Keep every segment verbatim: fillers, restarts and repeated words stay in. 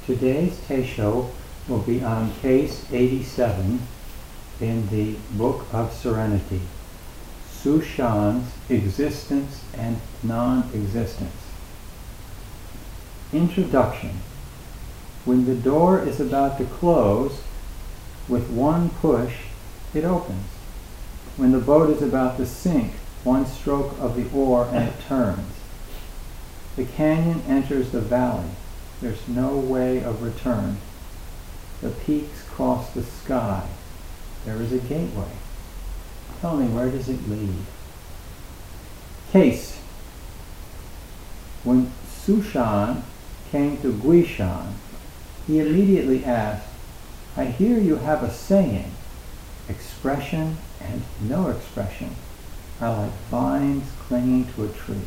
Today's Teisho will be on case eighty-seven in the Book of Serenity, Sushan's Existence and Non-Existence. Introduction. When the door is about to close, with one push, it opens. When the boat is about to sink, one stroke of the oar and it turns. The canyon enters the valley. There's no way of return. The peaks cross the sky. There is a gateway. Tell me, where does it lead? Case. When Sushan came to Guishan, he immediately asked, I hear you have a saying, expression and no expression are like vines clinging to a tree.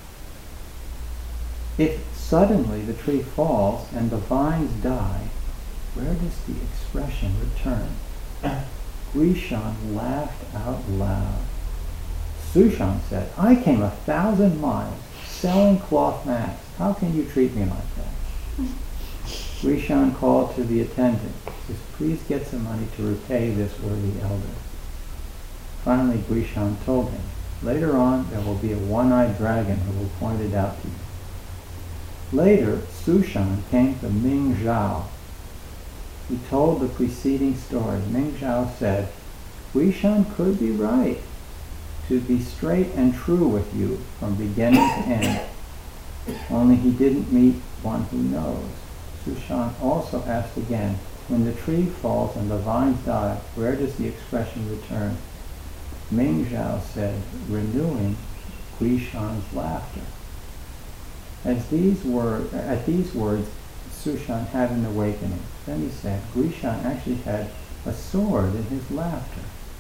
If suddenly the tree falls and the vines die, where does the expression return? Guishan laughed out loud. Sushan said, I came a thousand miles selling cloth mats. How can you treat me like that? Guishan called to the attendant. He says, please get some money to repay this worthy elder. Finally, Guishan told him, later on there will be a one-eyed dragon who will point it out to you. Later, Sushan came to Ming Zhao. He told the preceding story. Ming Zhao said, Guishan could be right to be straight and true with you from beginning to end. Only he didn't meet one who knows. Sushan also asked again, when the tree falls and the vines die, where does the expression return? Ming Zhao said, renewing Guishan's laughter. As these were, at these words, Sushan had an awakening. Then he said, Guishan actually had a sword in his laughter.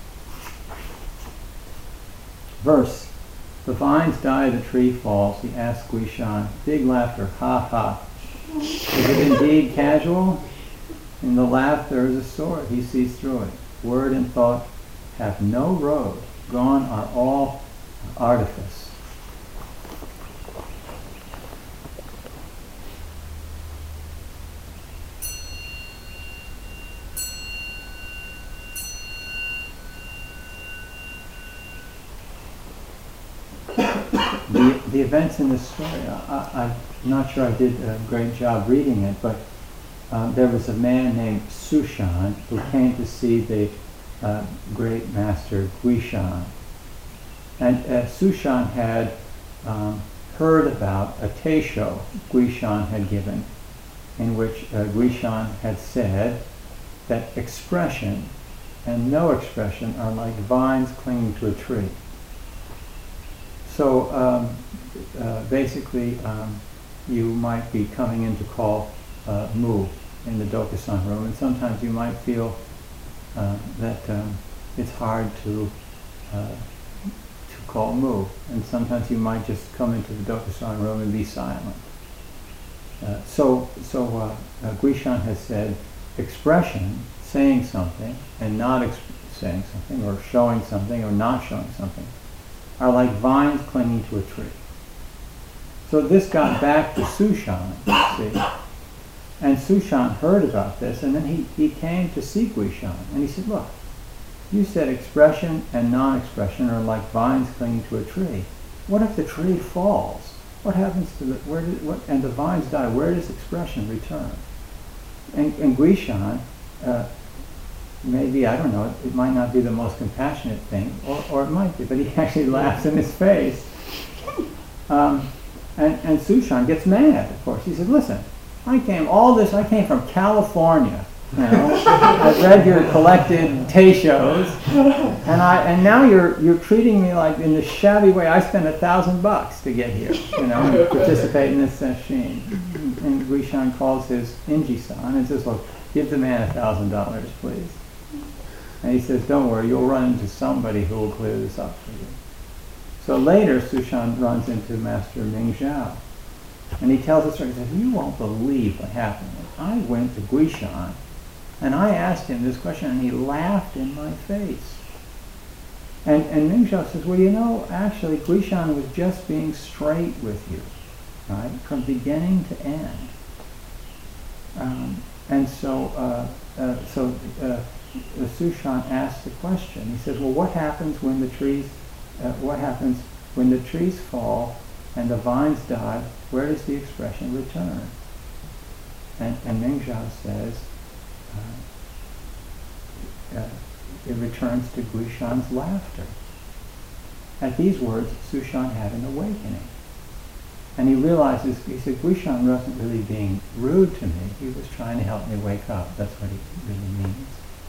Verse. The vines die, the tree falls. He asked Guishan, big laughter, ha ha. Is it indeed casual? In the laugh there is a sword. He sees through it. Word and thought have no road. Gone are all artifice. The, the events in this story, I, I'm not sure I did a great job reading it, but um, there was a man named Sushan who came to see the uh, great master Guishan. And uh, Sushan had um, heard about a teisho Guishan had given, in which uh, Guishan had said that expression and no expression are like vines clinging to a tree. So um, uh, basically, um, you might be coming in to call uh, Mu in the Dokusan room, and sometimes you might feel uh, that um, it's hard to uh, to call Mu, and sometimes you might just come into the Dokusan room and be silent. Uh, so, so uh, uh, Guishan has said, expression, saying something, and not exp- saying something, or showing something, or not showing something, are like vines clinging to a tree. So this got back to Sushan, see, and Sushan heard about this, and then he, he came to see Guishan, and he said, look, you said expression and non-expression are like vines clinging to a tree. What if the tree falls? What happens to the, where did, what, and the vines die, where does expression return? And, and Guishan, uh, maybe, I don't know, it might not be the most compassionate thing, or, or it might be, but he actually laughs in his face. Um, and, and Sushan gets mad, of course. He said, listen, I came, all this, I came from California, you know, I've read your collected teishos, and I, and now you're, you're treating me like in this shabby way. I spent a thousand bucks to get here, you know, and participate in this sesshin. And Guishan calls his Inji-san and says, look, give the man a thousand dollars, please. And he says, don't worry, you'll run into somebody who will clear this up for you. So later, Sushan runs into Master Ming Zhao. And he tells us, he says, you won't believe what happened. I went to Guishan, and I asked him this question, and he laughed in my face. And, and Ming Zhao says, well, you know, actually, Guishan was just being straight with you, right, from beginning to end. Um, and so, uh, uh, so uh, Sushan asked the question. He says, well, what happens when the trees, uh, what happens when the trees fall and the vines die? Where does the expression return? And, and Mingzhao says, uh, uh, it returns to Guishan's laughter. At these words, Sushan had an awakening. And he realizes, he said, Guishan wasn't really being rude to me. He was trying to help me wake up. That's what he really means.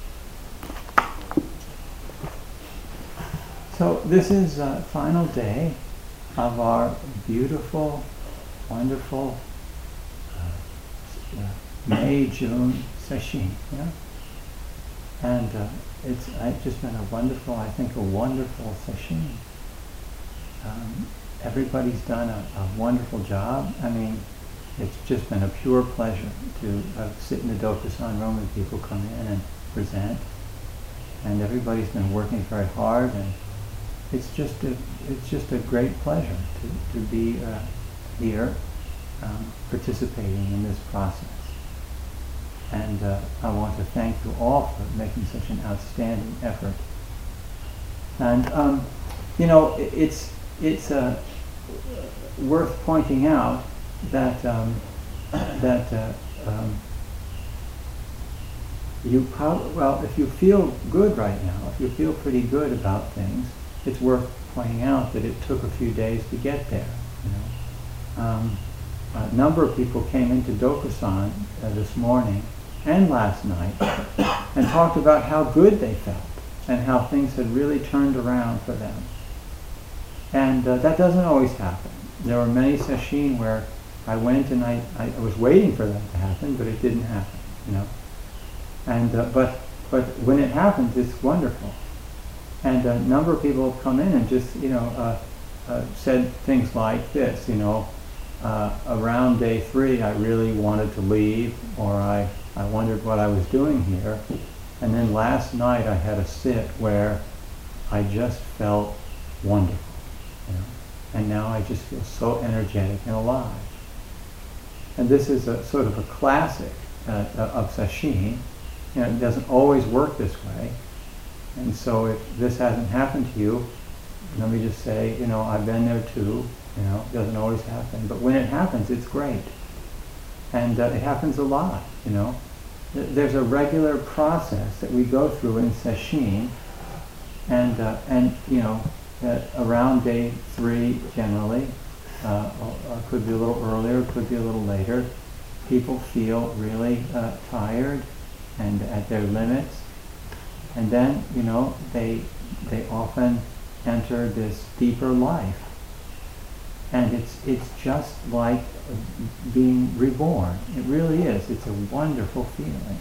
So this is the final day of our beautiful, wonderful uh, uh, May, June session. Yeah? And uh, it's, it's just been a wonderful, I think, a wonderful session. Um, everybody's done a, a wonderful job. I mean, it's just been a pure pleasure to uh, sit in the Dokusan room when people come in and present. And everybody's been working very hard, and it's just a, it's just a great pleasure to, to be uh, here um, participating in this process. And uh, I want to thank you all for making such an outstanding effort. And um, you know, it, it's it's uh, worth pointing out that um, that uh, um, you probably, well, if you feel good right now, if you feel pretty good about things, it's worth pointing out that it took a few days to get there. You know, um, a number of people came into Dokusan uh, this morning and last night and talked about how good they felt and how things had really turned around for them. And uh, that doesn't always happen. There were many sesshin where I went and I, I was waiting for that to happen, but it didn't happen, you know. And uh, but but when it happens, it's wonderful. And a number of people have come in and just, you know, uh, uh, said things like this, you know, uh, around day three I really wanted to leave, or I, I wondered what I was doing here. And then last night I had a sit where I just felt wonderful, you know, and now I just feel so energetic and alive. And this is a sort of a classic uh, of sesshin. You know, it doesn't always work this way. And so if this hasn't happened to you, let me just say, you know, I've been there too. You know, it doesn't always happen. But when it happens, it's great. And uh, it happens a lot, you know. There's a regular process that we go through in sesshin. And, uh, and you know, uh, around day three generally, uh, or could be a little earlier, could be a little later, people feel really uh, tired and at their limits. And then, you know, they they often enter this deeper life. And it's it's just like being reborn. It really is. It's a wonderful feeling.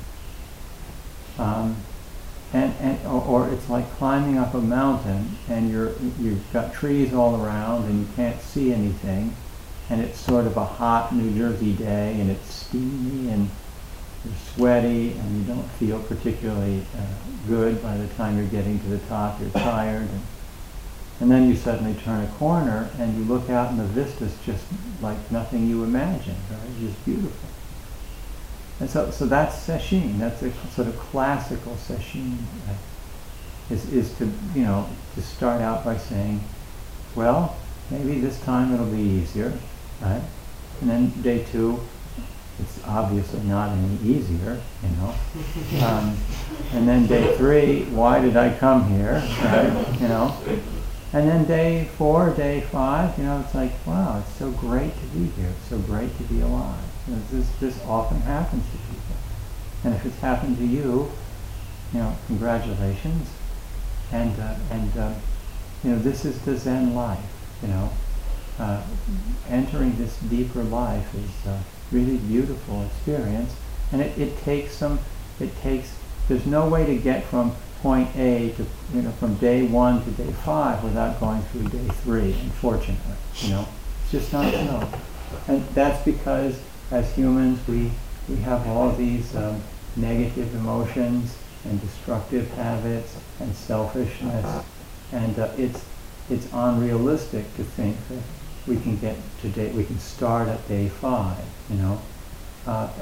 Um, and and or, or it's like climbing up a mountain, and you're you've got trees all around, and you can't see anything, and it's sort of a hot New Jersey day, and it's steamy, and you're sweaty, and you don't feel particularly uh, good by the time you're getting to the top. You're tired, and, and then you suddenly turn a corner and you look out and the vista's just like nothing you imagined, right? It's just beautiful. And so, so that's sesshin. That's a sort of classical sesshin. Right? Is is to, you know, to start out by saying, well, maybe this time it'll be easier, right? And then day two, it's obviously not any easier, you know. Um, and then day three, why did I come here, right? You know. And then day four, day five, you know, it's like, wow, it's so great to be here. It's so great to be alive. You know, this this often happens to people. And if it's happened to you, you know, congratulations. And uh, and uh, you know, this is the Zen life. You know, uh, entering this deeper life is uh, really beautiful experience, and it, it takes some. It takes. There's no way to get from point A to, you know, from day one to day five without going through day three. Unfortunately, you know, it's just not so. And that's because as humans we we have all these um, negative emotions and destructive habits and selfishness, and uh, it's it's unrealistic to think that we can get to day we can start at day five, you know, uh, and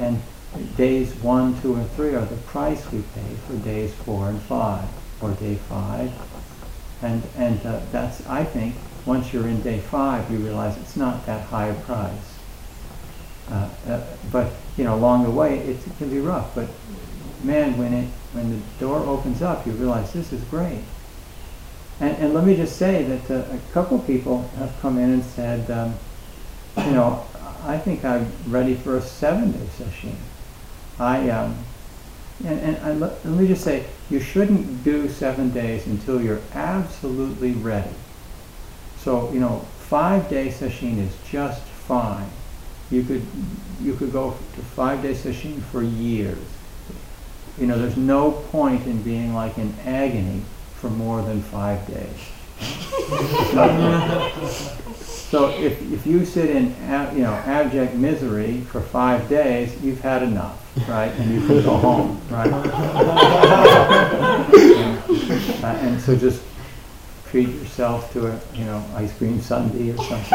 days one, two, and three are the price we pay for days four and five, or day five. And, and uh, that's, I think, once you're in day five, you realize it's not that high a price. Uh, uh, but, you know, along the way, it, it can be rough. But, man, when it when the door opens up, you realize this is great. And, and let me just say that uh, a couple people have come in and said, um, you know, I think I'm ready for a seven-day session. I, um, and, and I, let, let me just say, you shouldn't do seven days until you're absolutely ready. So, you know, five-day session is just fine. You could, you could go to five-day session for years. You know, there's no point in being like in agony for more than five days. So if, if you sit in ab, you know, abject misery for five days, you've had enough, right? And you can go home, right? uh, and so just treat yourself to a, you know, ice cream sundae or something.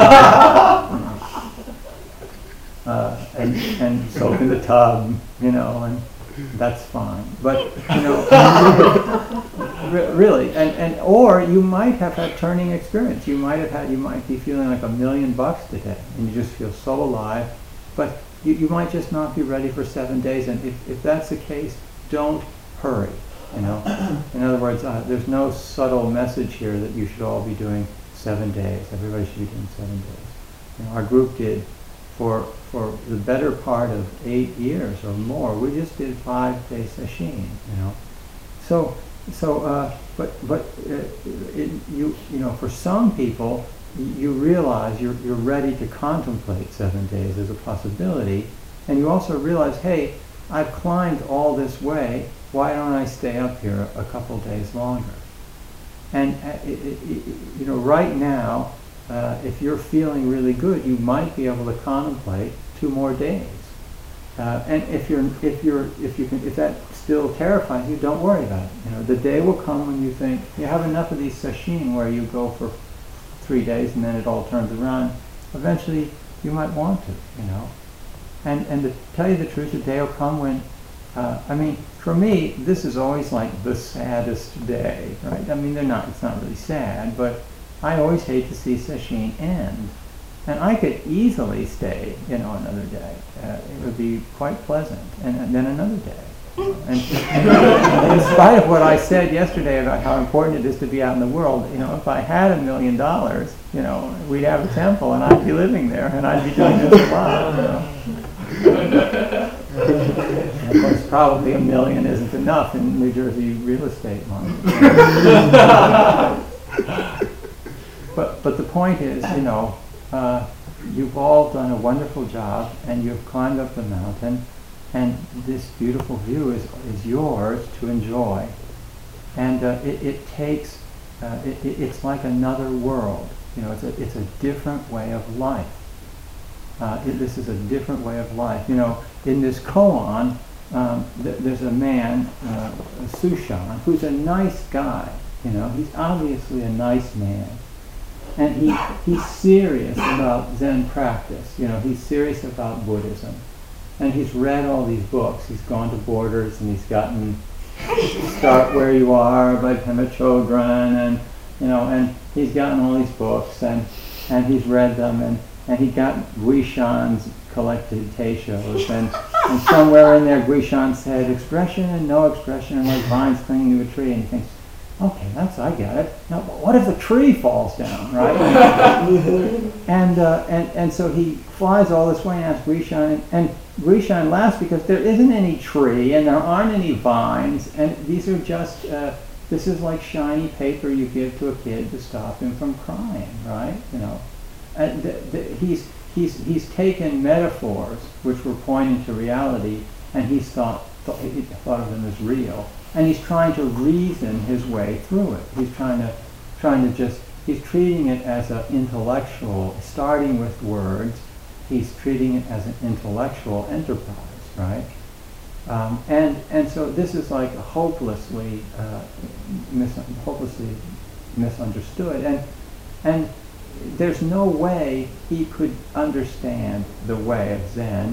uh, and, and soak in the tub, you know, and that's fine. But, you know, re really, and, and, or you might have had turning experience. You might have had, you might be feeling like a million bucks today, and you just feel so alive, but you, you might just not be ready for seven days, and if, if that's the case, don't hurry, you know. In other words, uh, there's no subtle message here that you should all be doing seven days. Everybody should be doing seven days. You know, our group did for for the better part of eight years or more. We just did five day sesshin, you know. So, so, uh, but, but uh, it, you, you know, for some people, you realize you're you're ready to contemplate seven days as a possibility, and you also realize, hey, I've climbed all this way. Why don't I stay up here a couple days longer? And uh, it, it, it, you know, right now, Uh, if you're feeling really good, you might be able to contemplate two more days. Uh, and if you're, if you're, if you can, if that still terrifies you, don't worry about it. You know, the day will come when you think you have enough of these sesshin where you go for three days and then it all turns around. Eventually, you might want to. You know, and and to tell you the truth, the day will come when. Uh, I mean, for me, this is always like the saddest day, right? I mean, they're not. It's not really sad, but I always hate to see sesshin end. And I could easily stay, you know, another day. Uh, it would be quite pleasant. And, and then another day. And, and in spite of what I said yesterday about how important it is to be out in the world, you know, if I had a million dollars, you know, we'd have a temple and I'd be living there and I'd be doing this a lot, you know. And of course, probably a million isn't enough in New Jersey real estate market. But, but the point is, you know, uh, you've all done a wonderful job and you've climbed up the mountain, and this beautiful view is, is yours to enjoy. And uh, it, it takes, uh, it, it, it's like another world. You know, it's a, it's a different way of life. Uh, it, this is a different way of life. You know, in this koan, um, th there's a man, uh, Sushan, who's a nice guy. You know, he's obviously a nice man. And he, he's serious about Zen practice. You know, he's serious about Buddhism. And he's read all these books. He's gone to Borders and he's gotten Start Where You Are by Pema Chodron, and, you know, and he's gotten all these books and, and he's read them, and, and he got Guishan's collected teishos, and, and somewhere in there Guishan said expression and no expression are like vines clinging to a tree, and he thinks, okay, that's, I get it. Now, what if the tree falls down, right? and, uh, and and so he flies all this way and asks Guishan, and, and Guishan laughs because there isn't any tree and there aren't any vines, and these are just, uh, this is like shiny paper you give to a kid to stop him from crying, right? You know, and the, the, he's he's he's taken metaphors which were pointing to reality, and he's thought th he thought of them as real. And he's trying to reason his way through it. He's trying to, trying to just, he's treating it as an intellectual, starting with words, he's treating it as an intellectual enterprise, right? Um, and, and so this is like hopelessly, uh, mis hopelessly misunderstood. And, and there's no way he could understand the way of Zen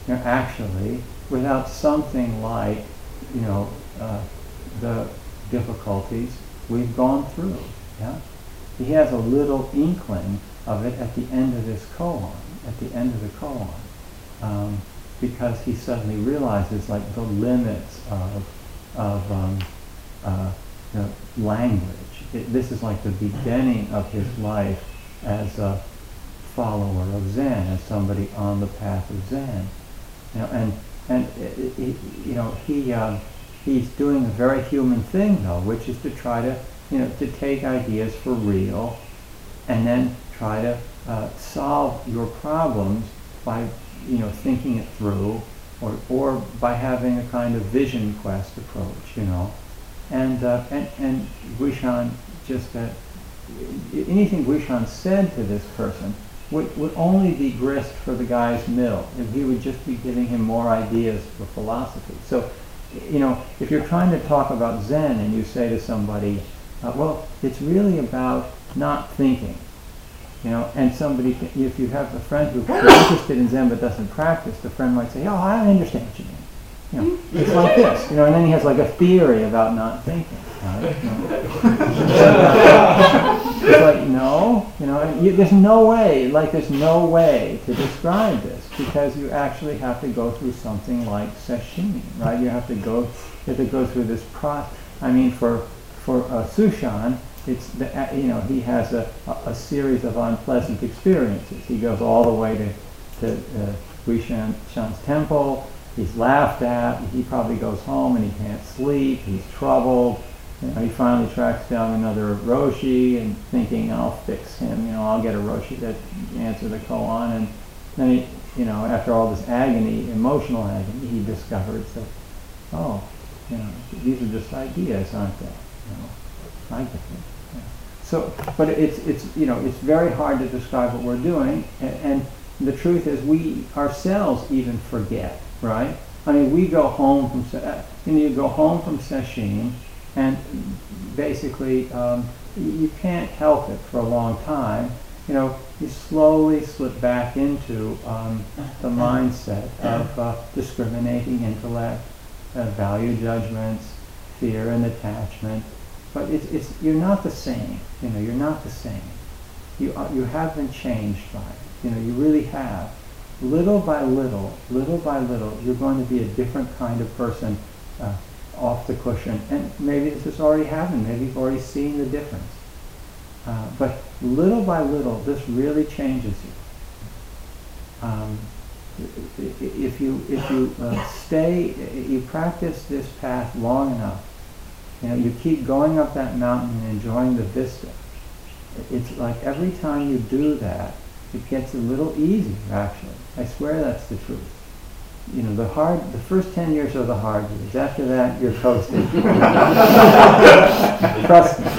you know, actually, without something like, you know, uh, the difficulties we've gone through. Yeah, he has a little inkling of it at the end of this koan, at the end of the koan, um, because he suddenly realizes like the limits of of um, uh, you know, language. It, this is like the beginning of his life as a follower of Zen, as somebody on the path of Zen. You know, and and it, it, you know he uh, he's doing a very human thing though, which is to try to you know to take ideas for real, and then try to uh, solve your problems by you know thinking it through, or or by having a kind of vision quest approach. You know, and uh, and and Guishan just uh, anything Guishan said to this person would, would only be grist for the guy's mill, and he would just be giving him more ideas for philosophy. So, you know, if you're trying to talk about Zen and you say to somebody, uh, well, it's really about not thinking, you know, and somebody, if you have a friend who's interested in Zen but doesn't practice, the friend might say, oh, I understand what you mean. You know, it's like this, you know, and then he has like a theory about not thinking. Right? You know? It's like, no, you know, and you, there's no way, like there's no way to describe this, because you actually have to go through something like sesshin, right? You have to go, you have to go through this process. I mean, for for uh, Sushan, it's the, uh, you know, he has a, a, a series of unpleasant experiences. He goes all the way to to uh, Guishan's temple. He's laughed at. He probably goes home and he can't sleep. He's troubled. You know, he finally tracks down another Roshi and thinking, I'll fix him. You know, I'll get a Roshi that answer the koan. And then, he, you know, after all this agony, emotional agony, he discovers that, oh, you know, these are just ideas, aren't they? You know, I get them. Yeah. So, but it's it's you know, it's very hard to describe what we're doing, and, and the truth is, we ourselves even forget. Right? I mean, we go home from, you know, you go home from sesshin, and basically um, you can't help it for a long time. You know, you slowly slip back into um, the mindset of uh, discriminating intellect, uh, value judgments, fear and attachment. But it's, it's you're not the same. You know, you're not the same. You are, you have been changed by it. You know, you really have. Little by little, little by little, you're going to be a different kind of person uh, off the cushion. And maybe this has already happened. Maybe you've already seen the difference. Uh, but little by little, this really changes you. Um, if you if you uh, stay, you practice this path long enough, you know, you keep going up that mountain and enjoying the vista. It's like every time you do that, it gets a little easier, actually. I swear that's the truth. You know, the hard, the first ten years are the hard years. After that, you're coasting. Trust me.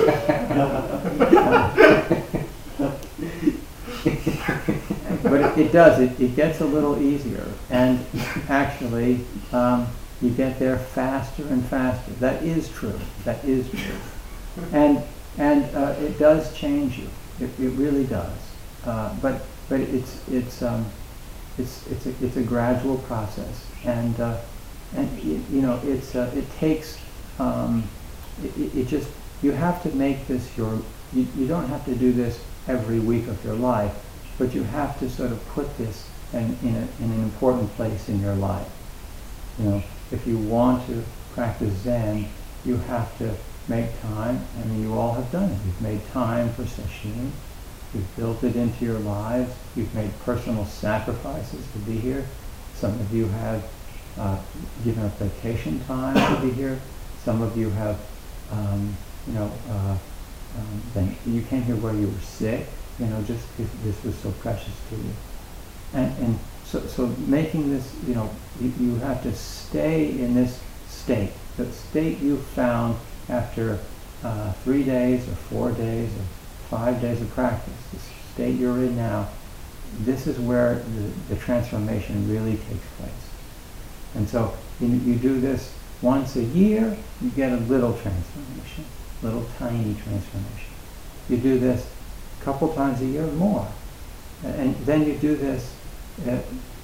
But it, it does. It, it gets a little easier, and actually, um, you get there faster and faster. That is true. That is true. And and uh, it does change you. It, it really does. Uh, but but it's it's um, it's it's a, it's a gradual process, and uh, and you, you know it's uh, it takes um, it, it just you have to make this your you, you don't have to do this every week of your life, but you have to sort of put this in in, a, in an important place in your life. You know, if you want to practice Zen, you have to make time. I mean, you all have done it. You've made time for sesshin. You've built it into your lives. You've made personal sacrifices to be here. Some of you have uh, given up vacation time to be here. Some of you have, um, you know, uh, um, then you came here while you were sick. You know, just because this was so precious to you. And and so so making this, you know, you, you have to stay in this state, the state you found after uh, three days or four days or five days of practice, the state you're in now. This is where the, the transformation really takes place. And so you, you do this once a year, you get a little transformation, little tiny transformation. You do this a couple times a year or more. And then you do this a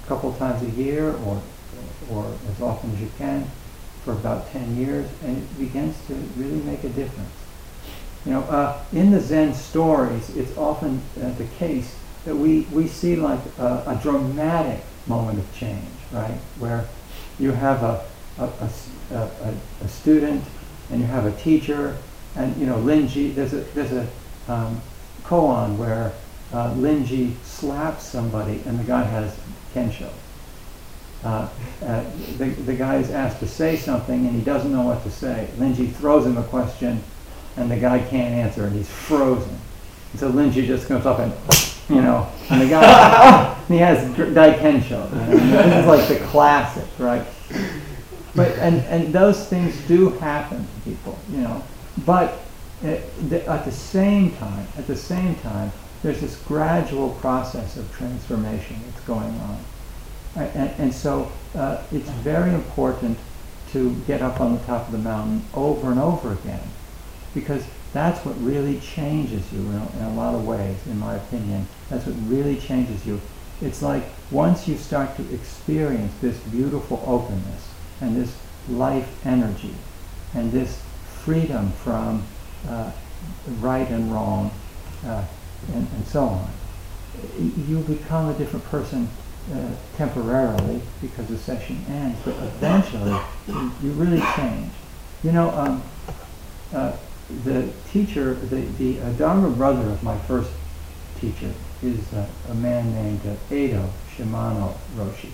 couple times a year, or or as often as you can, for about ten years, and it begins to really make a difference. You know, uh, in the Zen stories, it's often uh, the case that we, we see like a, a dramatic moment of change, right? Where you have a, a, a, a, a student, and you have a teacher, and you know, Linji, there's a, there's a um, koan where uh, Linji slaps somebody and the guy has kensho. Uh, uh, the, the guy is asked to say something and he doesn't know what to say. Linji throws him a question and the guy can't answer and he's frozen. And so Linji just comes up and, you know, and the guy, and he has daikensho. You know, this is like the classic, right? But and, and those things do happen to people, you know. But uh, the, at the same time, at the same time, there's this gradual process of transformation that's going on. And, and so uh, it's very important to get up on the top of the mountain over and over again, because that's what really changes you in a, in a lot of ways, in my opinion. That's what really changes you. It's like once you start to experience this beautiful openness and this life energy and this freedom from uh, right and wrong uh, and, and so on, you become a different person. Uh, temporarily, because the session ends, but eventually you, you really change. You know, um, uh, the teacher, the, the uh, Dharma brother of my first teacher is uh, a man named uh, Edo Shimano Roshi.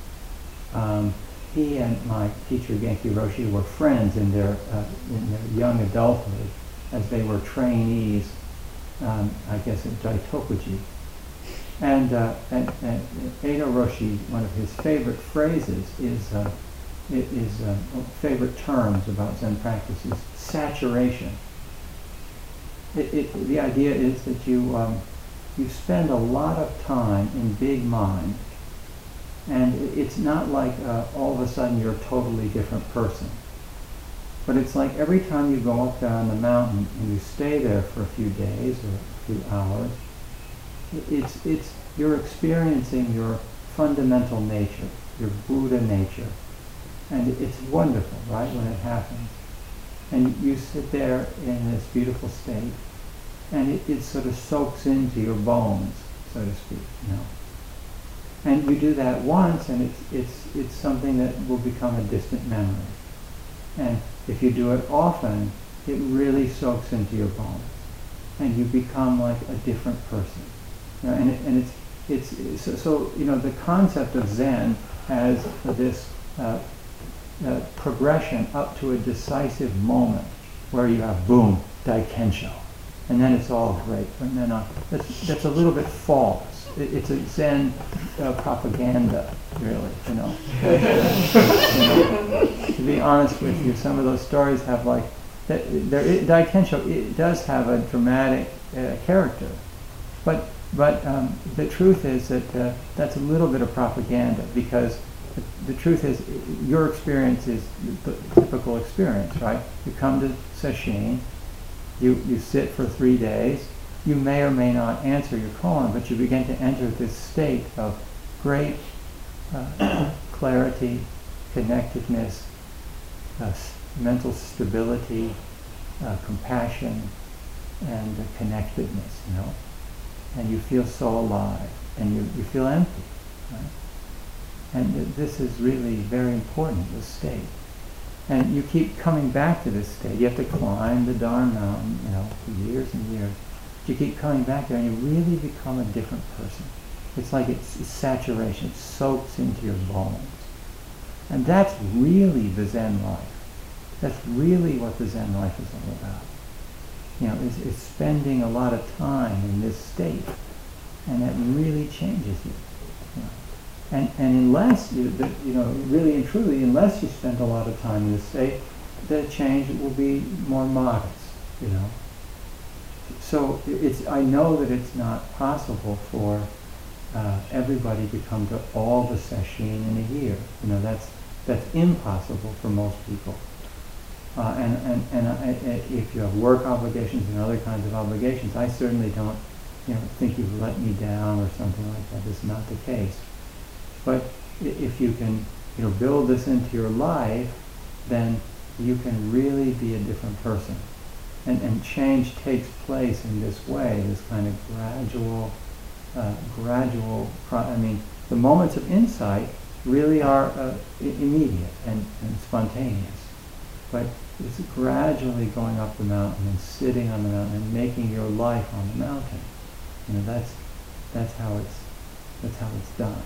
Um, he and my teacher Genki Roshi were friends in their, uh, in their young adulthood as they were trainees, um, I guess, at Daitokuji. And, uh, and, and Edo Roshi, one of his favorite phrases is, uh, is uh, favorite terms about Zen practice is saturation. It, it, the idea is that you, um, you spend a lot of time in big mind, and it's not like uh, all of a sudden you're a totally different person. But it's like every time you go up there on the mountain and you stay there for a few days or a few hours, It's, it's, you're experiencing your fundamental nature, your Buddha nature. And it's wonderful, right, when it happens. And you sit there in this beautiful state, and it, it sort of soaks into your bones, so to speak, you know. And you do that once, and it's, it's, it's something that will become a distant memory. And if you do it often, it really soaks into your bones. And you become like a different person. You know, and it, and it's it's, it's so, so you know the concept of Zen has this uh, uh, progression up to a decisive moment where you have boom daikensho, and then it's all great. And then uh, that's that's a little bit false. It, it's a Zen uh, propaganda, really. You know. you know, to be honest with you, some of those stories have like that. There, it, daikensho it does have a dramatic uh, character, but. But um, the truth is that uh, that's a little bit of propaganda, because the, the truth is your experience is the typical experience, right? You come to sesshin, you, you sit for three days, you may or may not answer your koan, but you begin to enter this state of great uh, clarity, connectedness, uh, s- mental stability, uh, compassion, and uh, connectedness, you know? And you feel so alive, and you, you feel empty, right? And th- this is really very important, this state. And you keep coming back to this state. You have to climb the Dharma mountain, you know, for years and years. You keep coming back there, and you really become a different person. It's like it's, it's saturation. It soaks into your bones. And that's really the Zen life. That's really what the Zen life is all about. You know, is, is spending a lot of time in this state, and that really changes you. You know. And and unless you, the, you know, really and truly, unless you spend a lot of time in this state, the change will be more modest. You know. So it's I know that it's not possible for uh, everybody to come to all the sesshin in a year. You know, that's that's impossible for most people. Uh, and and, and I, I, if you have work obligations and other kinds of obligations, I certainly don't, you know, think you've let me down or something like that. It's not the case. But if you can, you know, build this into your life, then you can really be a different person. And, and change takes place in this way, this kind of gradual, uh, gradual, pro- I mean, the moments of insight really are uh, I- immediate and, and spontaneous. But it's gradually going up the mountain and sitting on the mountain and making your life on the mountain. You know, that's, that's how it's, that's how it's done.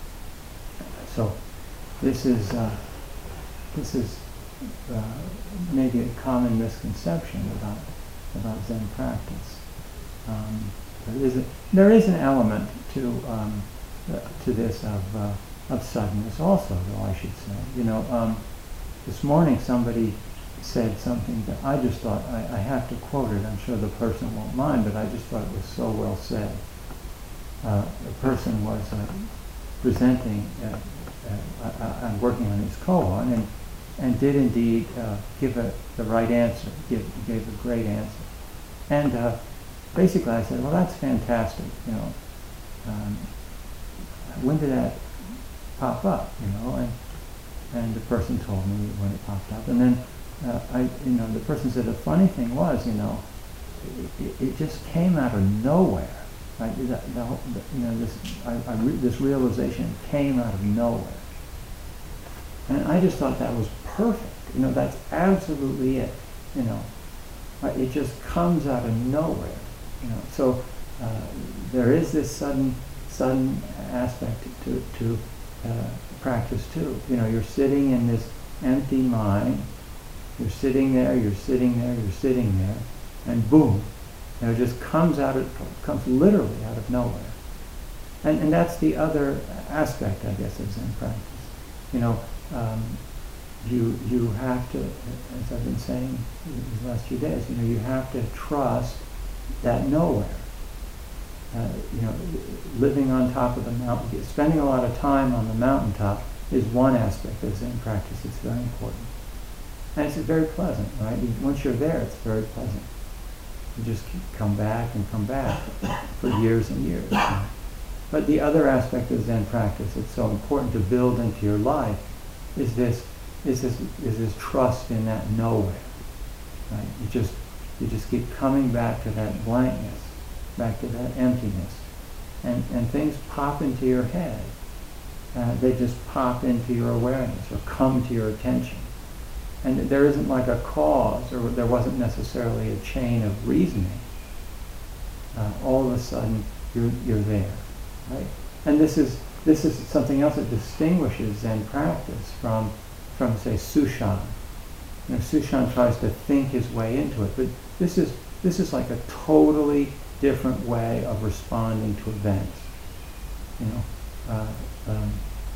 So this is, uh, this is uh, maybe a common misconception about, about Zen practice. Um, there is a, there is an element to, um, uh, to this of, uh, of suddenness also, though, I should say. You know, um, this morning somebody said something that I just thought, I, I have to quote it, I'm sure the person won't mind, but I just thought it was so well said. Uh, the person was uh, presenting, uh, uh, I, I'm working on his koan, and, and did indeed uh, give a, the right answer, give, gave a great answer. And uh, basically I said, well, that's fantastic, you know. Um, when did that pop up, you know? And, and the person told me when it popped up. And then Uh, I, you know, the person said the funny thing was, you know, it, it just came out of nowhere. Right? The, the, the, you know, this, I, I re- this realization came out of nowhere, and I just thought that was perfect. You know, that's absolutely it. You know, right? It just comes out of nowhere. You know, so uh, there is this sudden, sudden aspect to to uh, practice too. You know, you're sitting in this empty mind. You're sitting there, you're sitting there, you're sitting there, and boom, you know, it just comes out of, comes literally out of nowhere. And and that's the other aspect, I guess, of Zen practice. You know, um, you you have to, as I've been saying these last few days, you know, you have to trust that nowhere. Uh, you know, living on top of the mountain, spending a lot of time on the mountaintop is one aspect of Zen practice. It's very important. And it's very pleasant, right? You, once you're there, it's very pleasant. You just keep, come back and come back for years and years. Right? But the other aspect of Zen practice that's so important to build into your life is this, is this, is this trust in that nowhere. Right? You just, you just keep coming back to that blankness, back to that emptiness, and and things pop into your head. Uh, they just pop into your awareness or come to your attention. And there isn't like a cause, or there wasn't necessarily a chain of reasoning. Uh, all of a sudden, you're you're there, right? And this is this is something else that distinguishes Zen practice from from say Sushan. You know, Sushan tries to think his way into it, but this is this is like a totally different way of responding to events. You know, uh, um,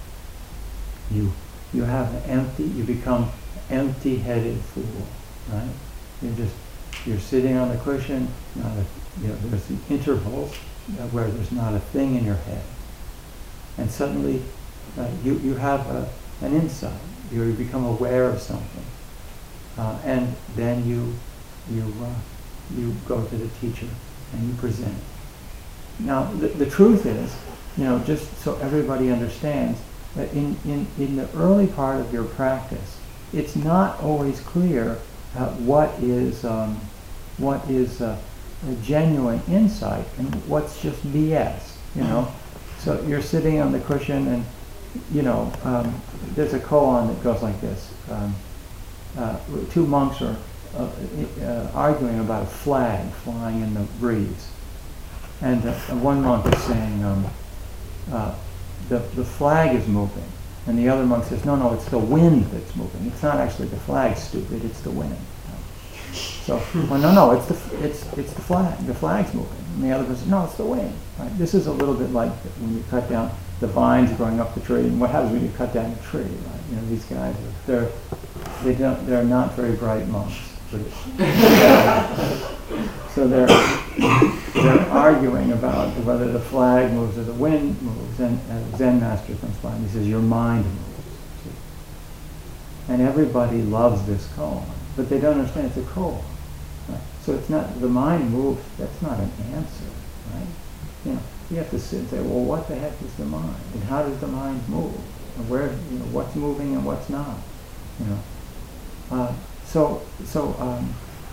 you you have an empty, you become empty-headed fool, right? You're just, you're sitting on the cushion, not a, you know, there's the intervals uh, where there's not a thing in your head. And suddenly uh, you, you have a, an insight, you become aware of something. Uh, and then you, you, uh, you go to the teacher and you present. Now, the, the truth is, you know, just so everybody understands, that in, in, in the early part of your practice, it's not always clear uh, what is um, what is uh, a genuine insight and what's just B S. You know, so you're sitting on the cushion, and you know um, there's a koan that goes like this: um, uh, two monks are uh, uh, arguing about a flag flying in the breeze, and uh, one monk is saying um, uh, the the flag is moving. And the other monk says, no, no, it's the wind that's moving. It's not actually the flag, stupid, it's the wind. So, well, no, no, it's the it's it's the flag. The flag's moving. And the other person says, no, it's the wind. Right? This is a little bit like when you cut down the vines growing up the tree, and what happens when you cut down a tree, right? You know, these guys, they're they don't they're not very bright monks. So they're they're arguing about whether the flag moves or the wind moves, and a Zen master comes by and he says, your mind moves. And everybody loves this koan, but they don't understand it's a koan. Right? So it's not, the mind moves, that's not an answer, right? You know, you have to sit and say, well, what the heck is the mind? And how does the mind move? And where, you know, what's moving and what's not? You know. Uh, so, so um,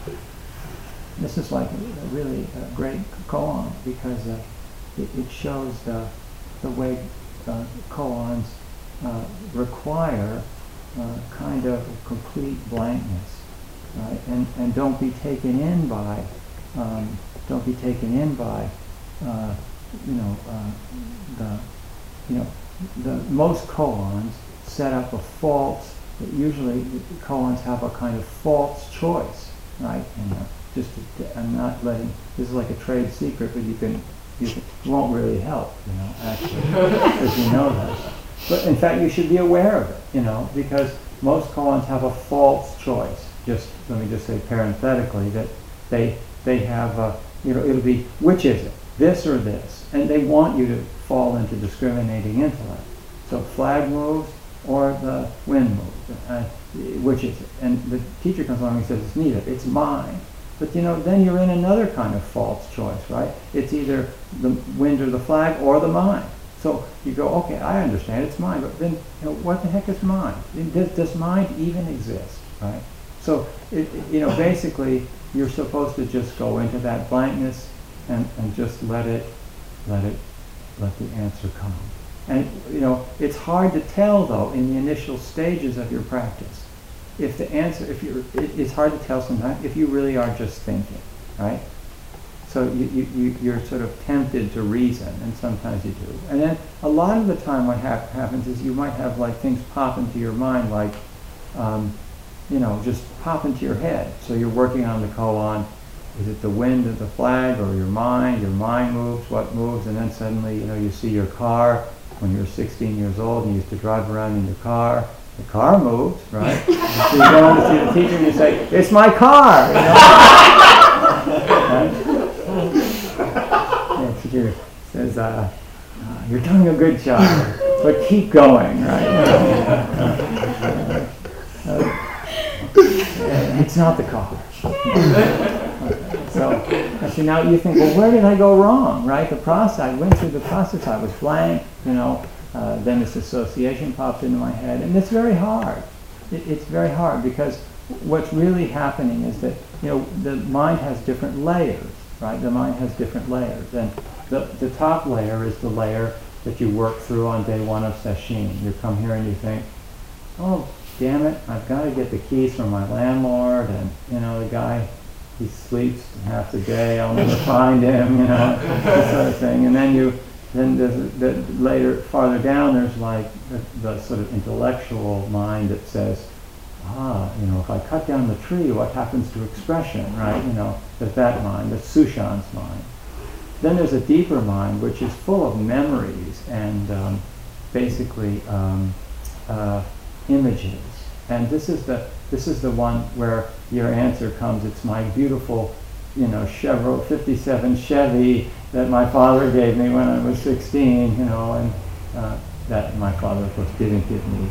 this is like a, a really uh, great koan because uh, it, it shows the, the way uh, koans uh, require uh, kind of complete blankness, right? And and don't be taken in by, um, don't be taken in by, uh, you know, uh, the, you know, the most koans set up a false. Usually, koans have a kind of false choice, right? And uh, just to, I'm not letting. This is like a trade secret, but you can, you can, it won't really help, you know, actually, because you know that. But in fact, you should be aware of it, you know, because most koans have a false choice. Just let me just say parenthetically that they they have a, you know, it'll be which is it, this or this, and they want you to fall into discriminating intellect. So flag moves or the wind moves, uh, which is it? And the teacher comes along and says it's neither, it's mine. But you know, then you're in another kind of false choice, right? It's either the wind or the flag or the mind. So you go, okay, I understand, it's mine, but then, you know, what the heck is mine? Does, does mind even exist, right? So, it, you know, basically, you're supposed to just go into that blankness and, and just let it, let it, let the answer come. And, you know, it's hard to tell, though, in the initial stages of your practice. If the answer, if you're, it, it's hard to tell sometimes if you really are just thinking, right? So you, you, you, you're sort of tempted to reason, and sometimes you do. And then a lot of the time what hap- happens is you might have like things pop into your mind, like, um, you know, just pop into your head. So you're working on the koan. Is it the wind or the flag or your mind? Your mind moves, what moves? And then suddenly, you know, you see your car. When you were sixteen years old and you used to drive around in your car, the car moves, right? So you go in to see the teacher and you say, it's my car! You know? Right? The teacher says, uh, uh, you're doing a good job, but keep going, right? Uh, uh, it's not the car. So, so now you think, well, where did I go wrong, right? The process, I went through the process, I was blank, you know, uh, then this association popped into my head, and it's very hard. It, it's very hard because what's really happening is that, you know, the mind has different layers, right? The mind has different layers, and the, the top layer is the layer that you work through on day one of sesshin. You come here and you think, oh, damn it, I've got to get the keys from my landlord, and, you know, the guy, he sleeps half the day, I'll never find him, you know, this sort of thing. And then you, then there's a, the, later, farther down, there's like the, the sort of intellectual mind that says, ah, you know, if I cut down the tree, what happens to expression, right? You know, there's that mind, that's Sushan's mind. Then there's a deeper mind, which is full of memories and um, basically um, uh, images. And this is the this is the one where your answer comes. It's my beautiful, you know, Chevrolet fifty-seven Chevy that my father gave me when I was sixteen, you know, and uh, that my father, of course, didn't give me.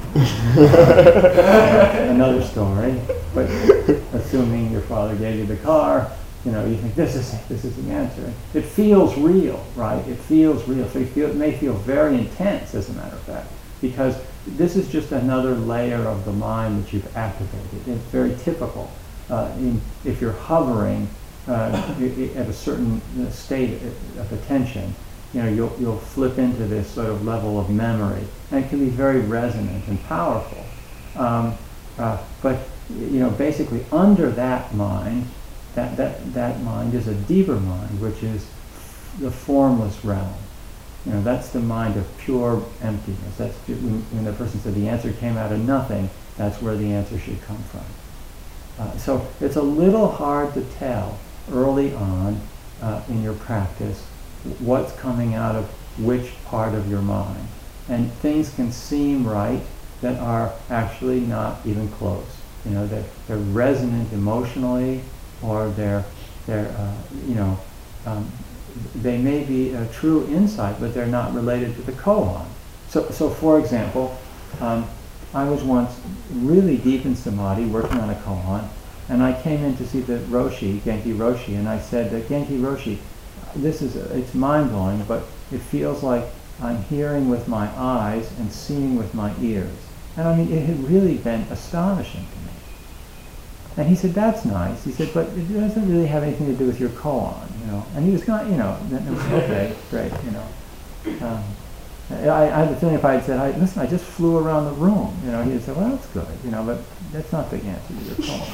Uh, another story. But assuming your father gave you the car, you know, you think this is it, this is the answer. It feels real, right? It feels real. So you feel, it may feel very intense, as a matter of fact, because this is just another layer of the mind that you've activated. It's very typical. Uh, in, if you're hovering uh, at a certain state of attention, you know, you'll, you'll flip into this sort of level of memory, and it can be very resonant and powerful. Um, uh, but, you know, basically under that mind, that, that, that mind is a deeper mind, which is the formless realm. You know, that's the mind of pure emptiness. That's when, when the person said the answer came out of nothing, that's where the answer should come from. Uh, so it's a little hard to tell early on uh, in your practice what's coming out of which part of your mind. And things can seem right that are actually not even close. You know, they're, they're resonant emotionally, or they're, they're uh, you know, um, they may be a true insight, but they're not related to the koan. So, so for example, um, I was once really deep in samadhi, working on a koan, and I came in to see the Roshi, Genki Roshi, and I said, Genki Roshi, this is, it's mind-blowing, but it feels like I'm hearing with my eyes and seeing with my ears. And I mean, it had really been astonishing to me. And he said, that's nice. He said, but it doesn't really have anything to do with your koan, you know. And he was kind of, you know, then it was, okay, great, you know. Um, I, I had the feeling if I had said, I, listen, I just flew around the room, you know, he would say, well, that's good, you know, but that's not the answer to your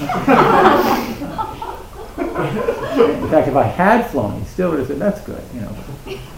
koan. In fact, if I had flown, he still would have said, that's good, you know.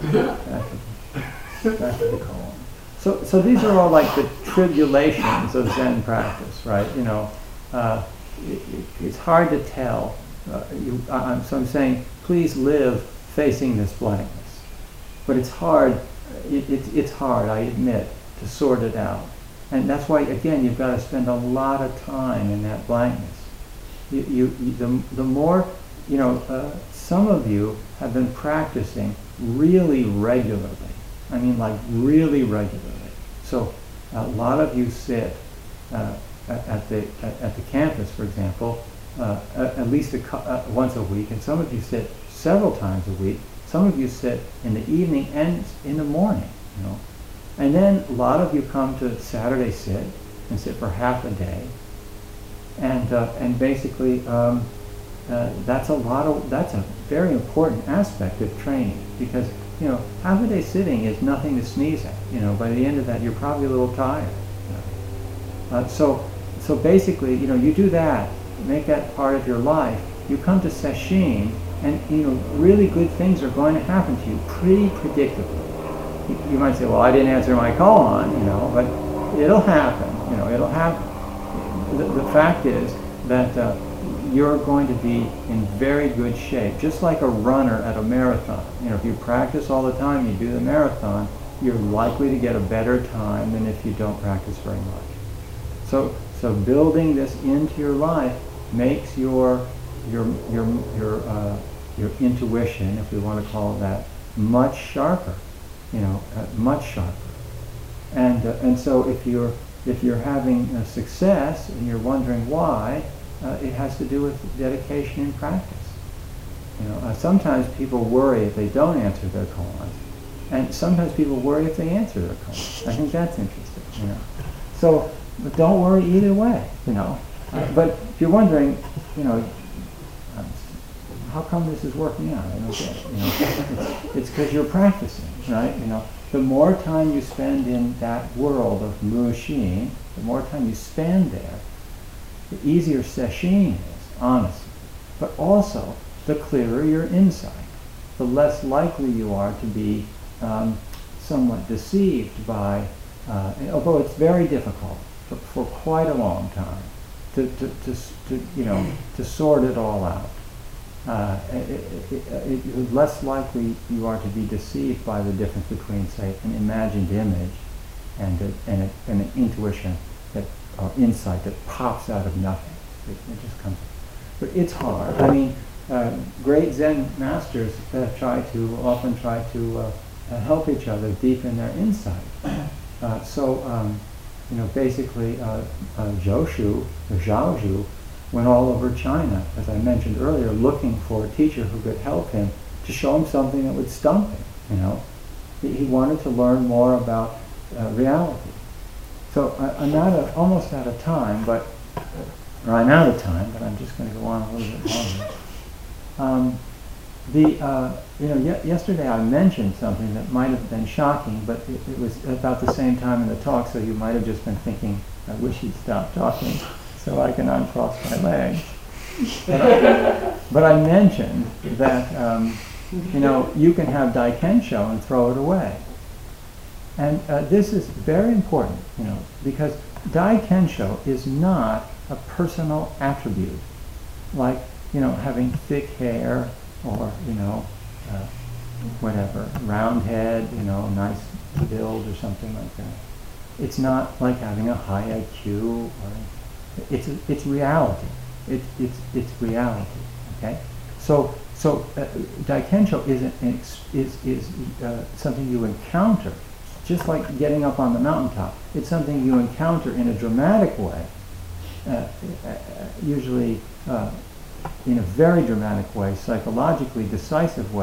That's, that's the koan. So, so these are all like the tribulations of Zen practice, right? You know, uh, it, it, it's hard to tell. Uh, you, uh, so I'm saying, please live facing this blankness. But it's hard. It, it, it's hard, I admit, to sort it out. And that's why, again, you've got to spend a lot of time in that blankness. You, you, you the, the more, you know, uh, some of you have been practicing really regularly. I mean, like really regularly. So a lot of you sit uh, at the at, at the campus, for example, uh, at, at least a, uh, once a week, and some of you sit several times a week. Some of you sit in the evening and in the morning, you know. And then a lot of you come to Saturday sit and sit for half a day. And uh, and basically, um, uh, that's a lot of that's a very important aspect of training, because you know half a day sitting is nothing to sneeze at. You know, by the end of that, you're probably a little tired. You know? uh, so so basically, you know, you do that, make that part of your life. You come to sesshin, and you know, really good things are going to happen to you pretty predictably. You, you might say, well, I didn't answer my koan, you know, but it'll happen. You know, it'll happen. The, the fact is that uh, you're going to be in very good shape, just like a runner at a marathon. You know, if you practice all the time, you do the marathon, you're likely to get a better time than if you don't practice very much. So, so building this into your life makes your your your your uh, your intuition, if we want to call it that, much sharper. You know, uh, much sharper. And uh, and so if you're if you're having uh, success and you're wondering why, uh, it has to do with dedication and practice. You know, uh, sometimes people worry if they don't answer their koans, and sometimes people worry if they answer their koans. I think that's interesting. You know, so but don't worry either way. You know, uh, but if you're wondering, you know, um, how come this is working out? I don't get it. You know, it's because you're practicing, right? You know. The more time you spend in that world of Mushin, the more time you spend there, the easier sesshin is, honestly. But also, the clearer your insight, the less likely you are to be um, somewhat deceived by, uh, although it's very difficult for, for quite a long time to, to, to, to, you know, to sort it all out. Uh, it, it, it, it, less likely you are to be deceived by the difference between, say, an imagined image and, a, and, a, and an intuition that, or insight that pops out of nothing. It, it just comes. But it's hard. I mean, uh, great Zen masters uh, try to often try to uh, uh, help each other deepen their insight. Uh, so, um, you know, basically, uh, uh, Joshu, or Zhaozhu, went all over China, as I mentioned earlier, looking for a teacher who could help him to show him something that would stump him, you know. He, he wanted to learn more about uh, reality. So I, I'm out of, almost out of time, but, or I'm out of time, but I'm just going to go on a little bit longer. Um, the, uh, you know, ye- yesterday I mentioned something that might have been shocking, but it, it was about the same time in the talk, so you might have just been thinking, I wish he'd stop talking, so I can uncross my legs. But I, but I mentioned that, um, you know, you can have daikensho and throw it away. And uh, this is very important, you know, because daikensho is not a personal attribute, like, you know, having thick hair or, you know, uh, whatever, round head, you know, nice build or something like that. It's not like having a high I Q or It's it's reality. It, it's it's reality. Okay. So so uh, daikensho is an ex, is is uh, something you encounter, just like getting up on the mountaintop. It's something you encounter in a dramatic way, uh, uh, usually uh, in a very dramatic way, psychologically decisive way,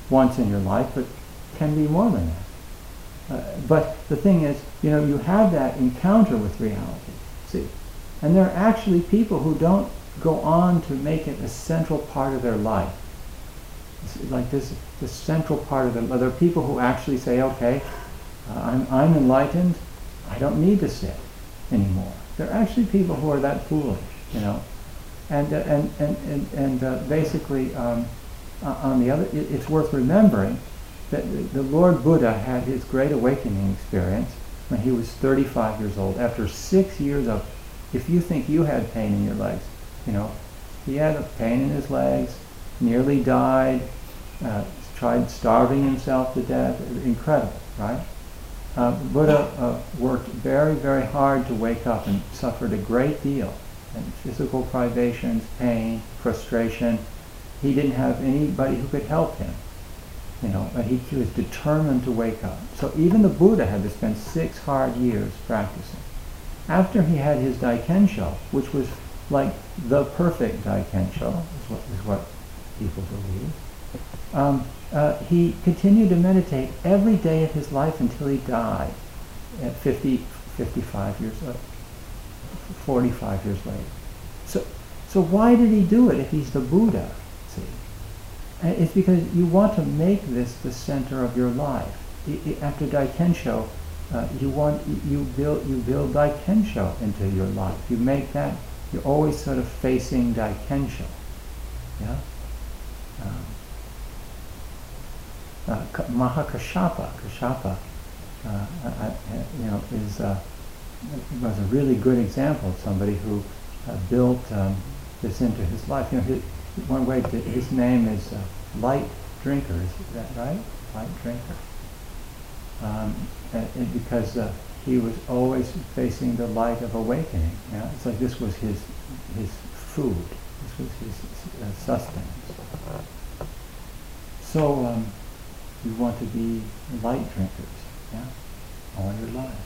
once in your life, but can be more than that. Uh, but the thing is, you know, you have that encounter with reality, see? And there are actually people who don't go on to make it a central part of their life. It's like this, this central part of their life. There are people who actually say, okay, uh, I'm, I'm enlightened, I don't need to sit anymore. There are actually people who are that foolish, you know. And, uh, and, and, and, and uh, basically, um, uh, on the other, it, it's worth remembering that the Lord Buddha had his great awakening experience when he was thirty-five years old. After six years of, if you think you had pain in your legs, you know, he had a pain in his legs, nearly died, uh, tried starving himself to death. Incredible, right? Uh, Buddha uh, worked very, very hard to wake up and suffered a great deal. And physical privations, pain, frustration. He didn't have anybody who could help him. You know, but he, he was determined to wake up. So even the Buddha had to spend six hard years practicing. After he had his Daikensho, which was like the perfect Daikensho, is what, is what people believe, um, uh, he continued to meditate every day of his life until he died at fifty, fifty-five years old, forty-five years later. So, so why did he do it if he's the Buddha? See? And it's because you want to make this the center of your life. I, I, after Daikensho, uh, you want you build you build Daikensho into your life. You make that. You're always sort of facing Daikensho. Yeah. Um, uh, Mahakashapa, Kashapa, uh, uh, you know, is uh, was a really good example of somebody who uh, built um, this into his life. You know, his, one way to, his name is uh, Light Drinker. Is that right? Light Drinker. Um, and, and because uh, he was always facing the light of awakening. Yeah? It's like this was his his food. This was his uh, sustenance. So um, you want to be light drinkers, yeah, all your life.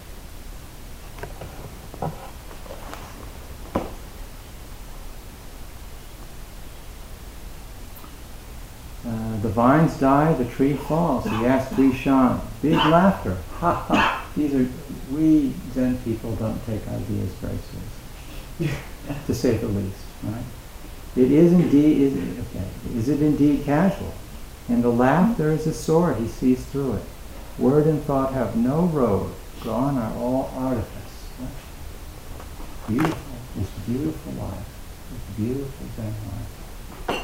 Uh, the vines die, the tree falls. He asked Bishan. Big laughter. Ha ha. These are, we Zen people don't take ideas very seriously, to say the least, right? It is indeed, is it, okay, is it indeed casual? In the laugh there is a sword, he sees through it. Word and thought have no road, gone are all artifice. Beautiful, this beautiful life, this beautiful Zen life.